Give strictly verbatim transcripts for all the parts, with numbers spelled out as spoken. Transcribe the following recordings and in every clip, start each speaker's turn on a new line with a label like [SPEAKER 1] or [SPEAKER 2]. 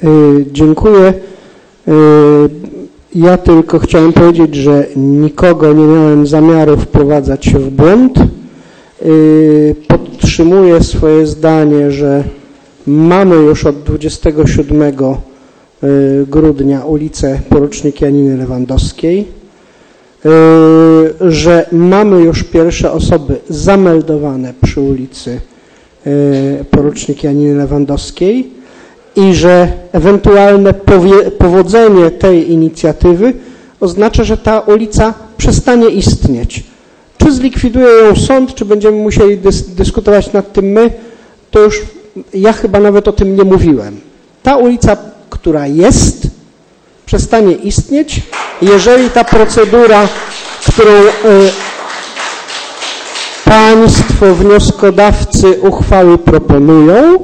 [SPEAKER 1] Dziękuję. Ja tylko chciałem powiedzieć, że nikogo nie miałem zamiaru wprowadzać w błąd. Podtrzymuję swoje zdanie, że mamy już od dwudziestego siódmego grudnia ulicę Porucznik Janiny Lewandowskiej, że mamy już pierwsze osoby zameldowane przy ulicy Porucznik Janiny Lewandowskiej i że ewentualne powodzenie tej inicjatywy oznacza, że ta ulica przestanie istnieć. Czy zlikwiduje ją sąd, czy będziemy musieli dys dyskutować nad tym my, to już ja chyba nawet o tym nie mówiłem. Ta ulica, która jest, przestanie istnieć, jeżeli ta procedura, którą y, państwo wnioskodawcy uchwały proponują,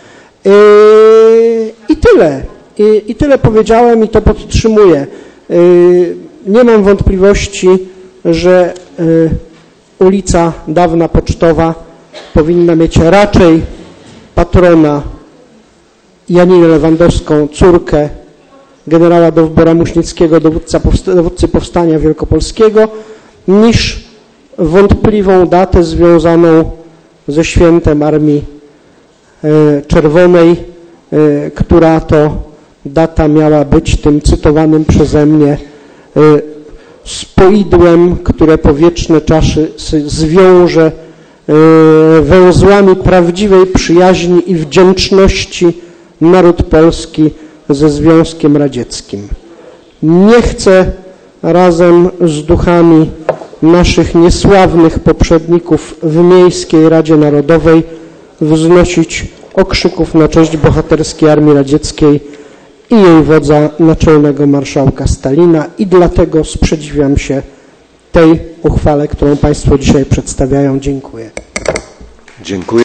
[SPEAKER 1] y, i tyle. I, I tyle powiedziałem i to podtrzymuję. Y, nie mam wątpliwości, że y, ulica Dawna Pocztowa powinna mieć raczej patrona Janinę Lewandowską, córkę generała Dowbora Muśnickiego, dowódca powsta dowódcy Powstania Wielkopolskiego, niż wątpliwą datę związaną ze świętem Armii Czerwonej, która to data miała być tym cytowanym przeze mnie spoidłem, które po wieczne czasy zwiąże węzłami prawdziwej przyjaźni i wdzięczności naród polski ze Związkiem Radzieckim. Nie chcę razem z duchami naszych niesławnych poprzedników w Miejskiej Radzie Narodowej wznosić okrzyków na cześć bohaterskiej Armii Radzieckiej i jej wodza naczelnego marszałka Stalina i dlatego sprzeciwiam się tej uchwale, którą Państwo dzisiaj przedstawiają. Dziękuję.
[SPEAKER 2] Dziękuję.